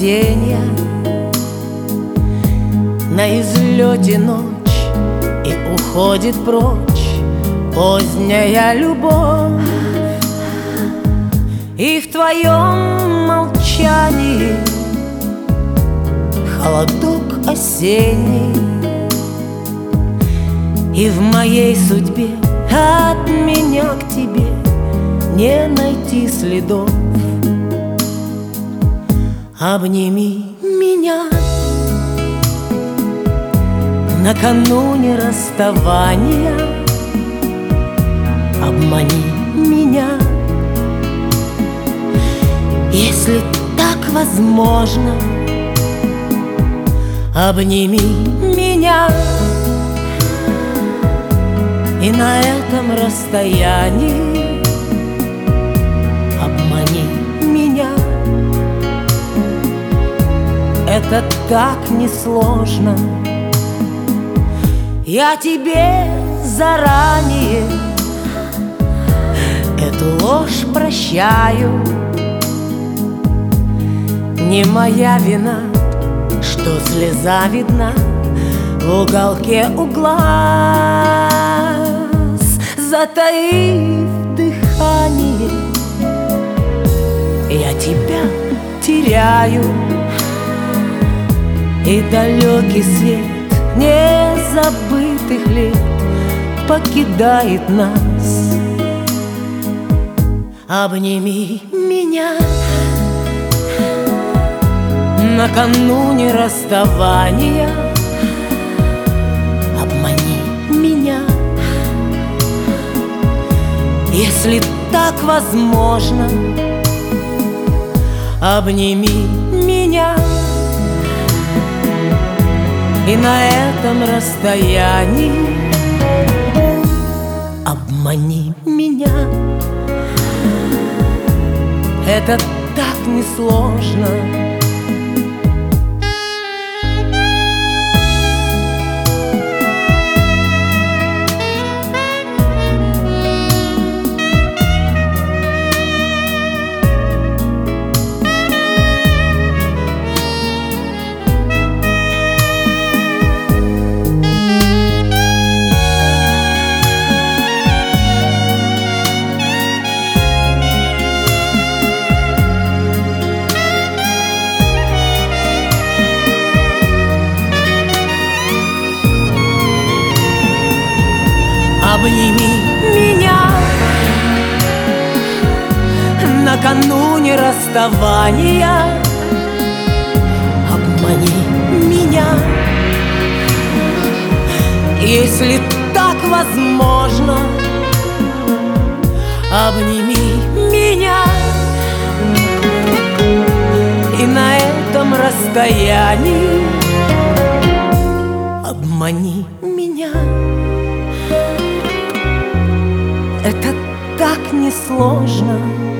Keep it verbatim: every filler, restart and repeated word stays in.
осенняя, на излете ночь, и уходит прочь поздняя любовь. И в твоем молчании холодок осенний, и в моей судьбе от меня к тебе не найти следов. Обними меня накануне расставания, обмани меня, если так возможно. Обними меня, и на этом расстоянии обмани меня. Это так несложно. Я тебе заранее эту ложь прощаю. Не моя вина, что слеза видна в уголке у глаз. Затаив дыхание, я тебя теряю, и далекий свет незабытых лет покидает нас. Обними меня накануне расставания, обмани меня, если так возможно. Обними меня, и на этом расстоянии обмани меня. Это так несложно. Обними меня накануне расставания, обмани меня, если так возможно. Обними меня, и на этом расстоянии обмани меня. Это так несложно.